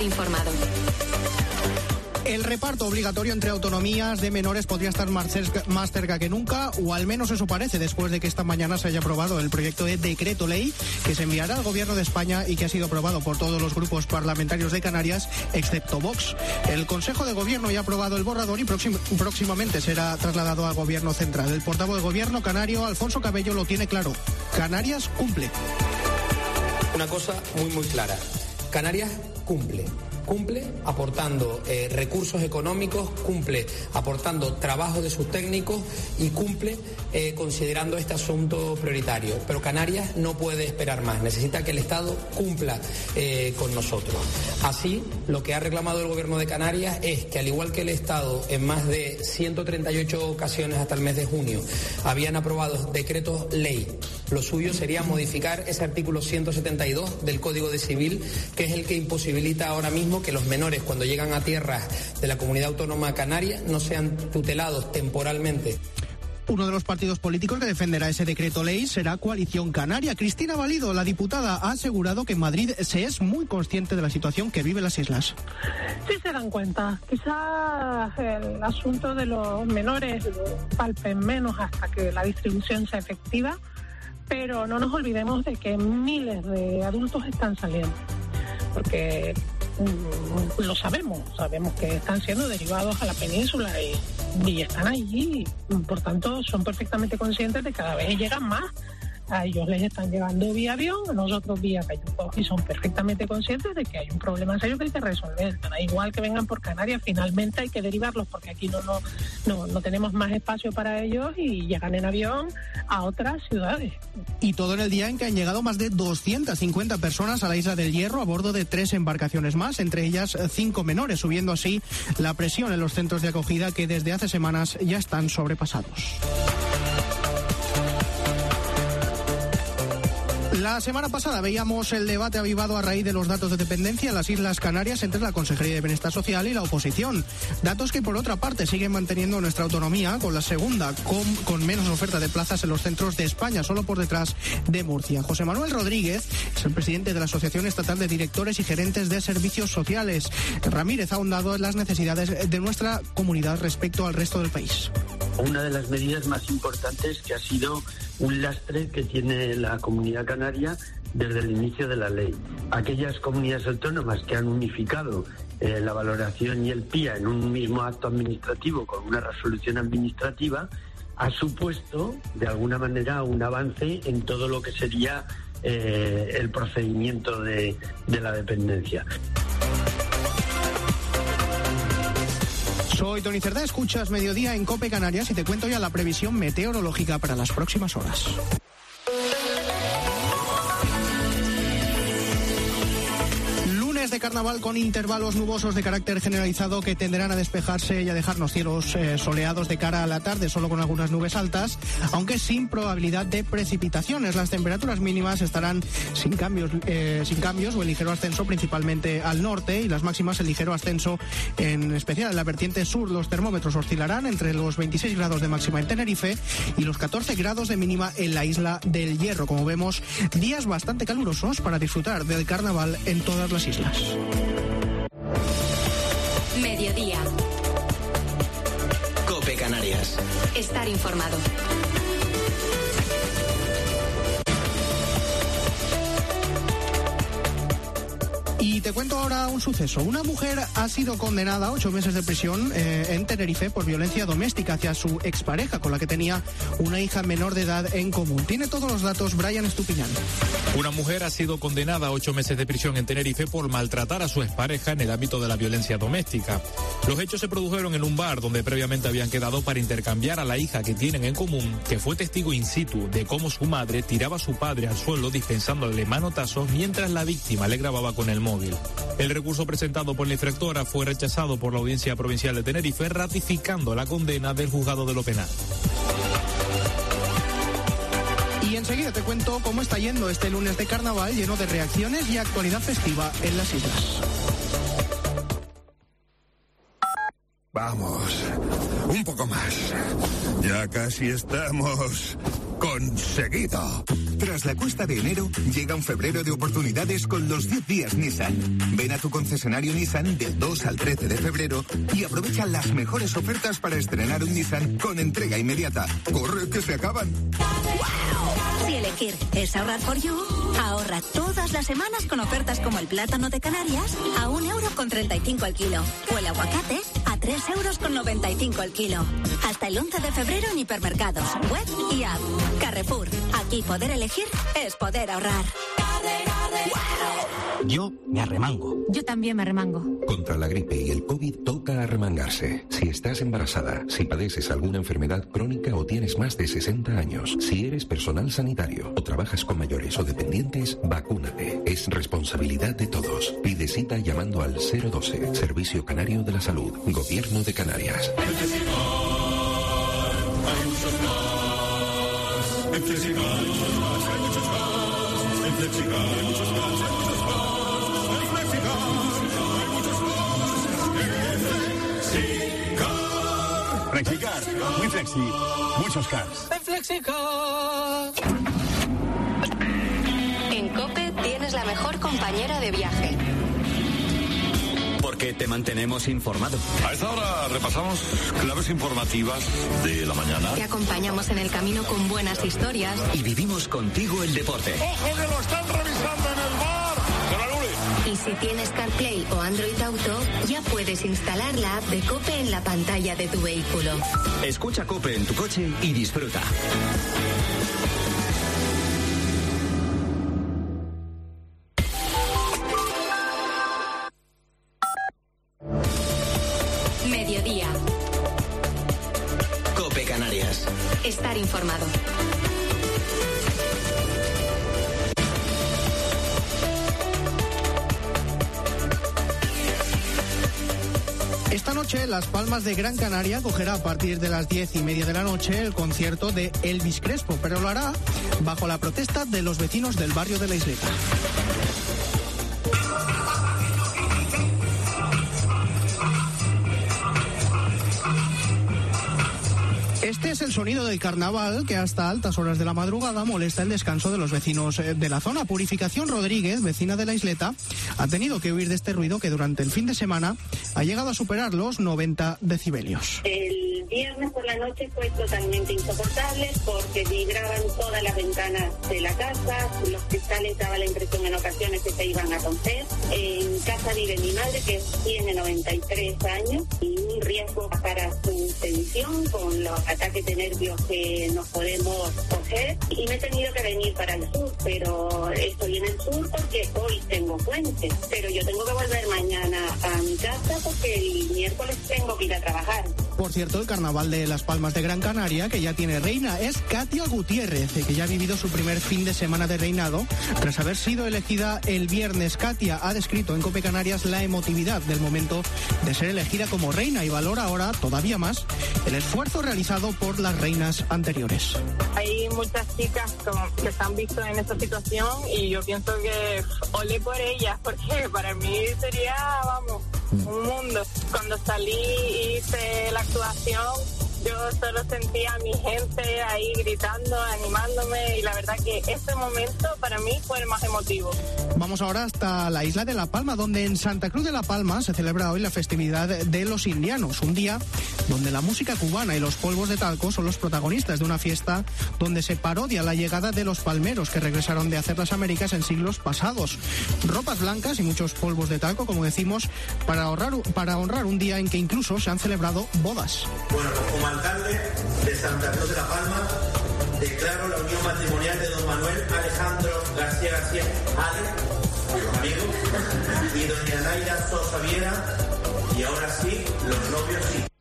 informado. El reparto obligatorio entre autonomías de menores podría estar más cerca que nunca, o al menos eso parece, después de que esta mañana se haya aprobado el proyecto de decreto ley que se enviará al Gobierno de España y que ha sido aprobado por todos los grupos parlamentarios de Canarias, excepto Vox. El Consejo de Gobierno ya ha aprobado el borrador y próximamente será trasladado al Gobierno central. El portavoz de Gobierno canario, Alfonso Cabello, lo tiene claro. Canarias cumple. Una cosa muy clara. Canarias cumple aportando recursos económicos, cumple aportando trabajo de sus técnicos y cumple considerando este asunto prioritario. Pero Canarias no puede esperar más, necesita que el Estado cumpla con nosotros. Así, lo que ha reclamado el Gobierno de Canarias es que, al igual que el Estado en más de 138 ocasiones hasta el mes de junio habían aprobado decretos ley, lo suyo sería modificar ese artículo 172 del Código de Civil, que es el que imposibilita ahora mismo que los menores, cuando llegan a tierras de la Comunidad Autónoma Canaria, no sean tutelados temporalmente. Uno de los partidos políticos que defenderá ese decreto ley será Coalición Canaria. Cristina Valido, la diputada, ha asegurado que en Madrid se es muy consciente de la situación que viven las islas. Sí se dan cuenta. Quizás el asunto de los menores palpen menos hasta que la distribución sea efectiva, pero no nos olvidemos de que miles de adultos están saliendo, porque lo sabemos que están siendo derivados a la península y están allí, por tanto son perfectamente conscientes de que cada vez llegan más. A ellos les están llegando vía avión, a nosotros vía cayuco, y son perfectamente conscientes de que hay un problema serio que hay que resolver. Da igual que vengan por Canarias, finalmente hay que derivarlos porque aquí no tenemos más espacio para ellos y llegan en avión a otras ciudades. Y todo en el día en que han llegado más de 250 personas a la Isla del Hierro a bordo de 3 embarcaciones más, entre ellas 5 menores, subiendo así la presión en los centros de acogida que desde hace semanas ya están sobrepasados. La semana pasada veíamos el debate avivado a raíz de los datos de dependencia en las Islas Canarias entre la Consejería de Bienestar Social y la oposición. Datos que, por otra parte, siguen manteniendo nuestra autonomía con la segunda, con menos oferta de plazas en los centros de España, solo por detrás de Murcia. José Manuel Rodríguez es el presidente de la Asociación Estatal de Directores y Gerentes de Servicios Sociales. Ramírez ha ahondado en las necesidades de nuestra comunidad respecto al resto del país. Una de las medidas más importantes que ha sido un lastre que tiene la Comunidad Canaria desde el inicio de la ley. Aquellas comunidades autónomas que han unificado la valoración y el PIA en un mismo acto administrativo con una resolución administrativa ha supuesto, de alguna manera, un avance en todo lo que sería el procedimiento de la dependencia. Soy Tony Cerdá, escuchas Mediodía en COPE Canarias y te cuento ya la previsión meteorológica para las próximas horas. De carnaval con intervalos nubosos de carácter generalizado que tenderán a despejarse y a dejarnos cielos soleados de cara a la tarde, solo con algunas nubes altas, aunque sin probabilidad de precipitaciones. Las temperaturas mínimas estarán sin cambios o en ligero ascenso, principalmente al norte, y las máximas en ligero ascenso, en especial en la vertiente sur. Los termómetros oscilarán entre los 26 grados de máxima en Tenerife y los 14 grados de mínima en la Isla del Hierro. Como vemos, días bastante calurosos para disfrutar del carnaval en todas las islas. Mediodía. COPE Canarias. Estar informado. Y te cuento ahora un suceso. Una mujer ha sido condenada a 8 meses de prisión en Tenerife por violencia doméstica hacia su expareja, con la que tenía una hija menor de edad en común. Tiene todos los datos Brian Estupiñán. Una mujer ha sido condenada a 8 meses de prisión en Tenerife por maltratar a su expareja en el ámbito de la violencia doméstica. Los hechos se produjeron en un bar donde previamente habían quedado para intercambiar a la hija que tienen en común, que fue testigo in situ de cómo su madre tiraba a su padre al suelo dispensándole manotazos mientras la víctima le grababa con el móvil. El recurso presentado por la infractora fue rechazado por la Audiencia Provincial de Tenerife, ratificando la condena del juzgado de lo penal. Y enseguida te cuento cómo está yendo este lunes de carnaval, lleno de reacciones y actualidad festiva en las islas. Vamos, un poco más. Ya casi estamos conseguido. Tras la cuesta de enero, llega un febrero de oportunidades con los 10 días Nissan. Ven a tu concesionario Nissan del 2 al 13 de febrero y aprovecha las mejores ofertas para estrenar un Nissan con entrega inmediata. ¡Corre, que se acaban! Si elegir es ahorrar for you, ahorra todas las semanas con ofertas como el plátano de Canarias a 1,35 € al kilo o el aguacate a 3,95 € al kilo. Hasta el 11 de febrero en hipermercados, web y app. Carrefour. Aquí poder elegir es poder ahorrar. Yo me arremango. Yo también me arremango. Contra la gripe y el COVID toca arremangarse. Si estás embarazada, si padeces alguna enfermedad crónica o tienes más de 60 años, si eres personal sanitario o trabajas con mayores o dependientes, vacúnate. Es responsabilidad de todos. Pide cita llamando al 012, Servicio Canario de la Salud, Gobierno de Canarias. En Flexicar hay muchos más, hay muchos más. En Flexicar hay muchos más, hay muchos más. En Flexicar hay muchos más. En Flexicar. Flexicar, muy flexi, muchos cars. En Flexicar. En COPE tienes la mejor compañera de viaje. Porque te mantenemos informado. A esta hora repasamos claves informativas de la mañana. Te acompañamos en el camino con buenas historias. Y vivimos contigo el deporte. ¡Ojo que lo están revisando en el bar! Y si tienes CarPlay o Android Auto, ya puedes instalar la app de COPE en la pantalla de tu vehículo. Escucha COPE en tu coche y disfruta. Mediodía. COPE Canarias. Estar informado. Esta noche, Las Palmas de Gran Canaria acogerá a partir de las 10:30 de la noche el concierto de Elvis Crespo, pero lo hará bajo la protesta de los vecinos del barrio de la Isleta. Este es el sonido del carnaval que hasta altas horas de la madrugada molesta el descanso de los vecinos de la zona. Purificación Rodríguez, vecina de la Isleta, ha tenido que huir de este ruido que durante el fin de semana ha llegado a superar los 90 decibelios. El viernes por la noche fue totalmente insoportable porque vibraban todas las ventanas de la casa, los cristales daban la impresión en ocasiones que se iban a romper. En casa vive mi madre, que tiene 93 años y un riesgo para su tensión con los ataques de nervios que nos podemos coger, y me he tenido que venir para el sur, pero estoy en el sur porque hoy tengo puente, pero yo tengo que volver mañana a mi casa porque el miércoles tengo que ir a trabajar. Por cierto, el carnaval de Las Palmas de Gran Canaria, que ya tiene reina, es Katia Gutiérrez, que ya ha vivido su primer fin de semana de reinado. Tras haber sido elegida el viernes, Katia ha descrito en COPE Canarias la emotividad del momento de ser elegida como reina y valora ahora todavía más el esfuerzo realizado por las reinas anteriores. Hay muchas chicas que se han visto en esta situación y yo pienso que olé por ellas, porque para mí sería, vamos, un mundo. Cuando salí y hice la actuación, yo solo sentía a mi gente ahí gritando, animándome, y la verdad que ese momento para mí fue el más emotivo. Vamos ahora hasta la isla de La Palma, donde en Santa Cruz de La Palma se celebra hoy la festividad de los indianos, un día donde la música cubana y los polvos de talco son los protagonistas de una fiesta donde se parodia la llegada de los palmeros que regresaron de hacer las Américas en siglos pasados. Ropas blancas y muchos polvos de talco, como decimos, para honrar un día en que incluso se han celebrado bodas. Bueno, como alcalde de Santa Cruz de La Palma, declaro la unión matrimonial de don Manuel Alejandro García García, Ale, los amigos, y doña Naira Sosa Viera, y ahora sí, los novios sí.